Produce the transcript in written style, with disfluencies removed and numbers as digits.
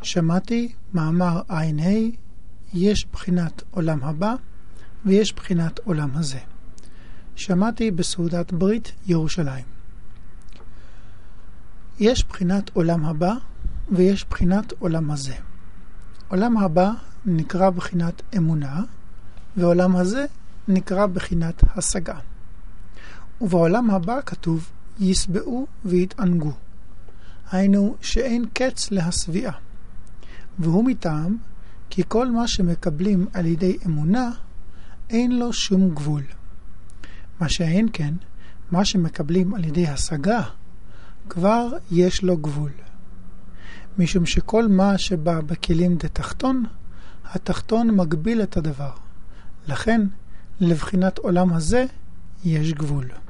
שמעתי מאמר ע"ה, יש בחינת עולם הבא ויש בחינת עולם הזה. שמעתי בסעודת ברית ירושלים. יש בחינת עולם הבא ויש בחינת עולם הזה. עולם הבא נקרא בחינת אמונה, ועולם הזה נקרא בחינת השגה. ובעולם הבא כתוב יסבעו ויתענגו, היינו שאין קץ להסביעה. והוא מטעם כי כל מה שמקבלים על ידי אמונה אין לו שום גבול. מה שאין כן, מה שמקבלים על ידי השגה כבר יש לו גבול. משום שכל מה שבא בכלים דתחתון, התחתון מגביל את הדבר. לכן לבחינת עולם הזה יש גבול.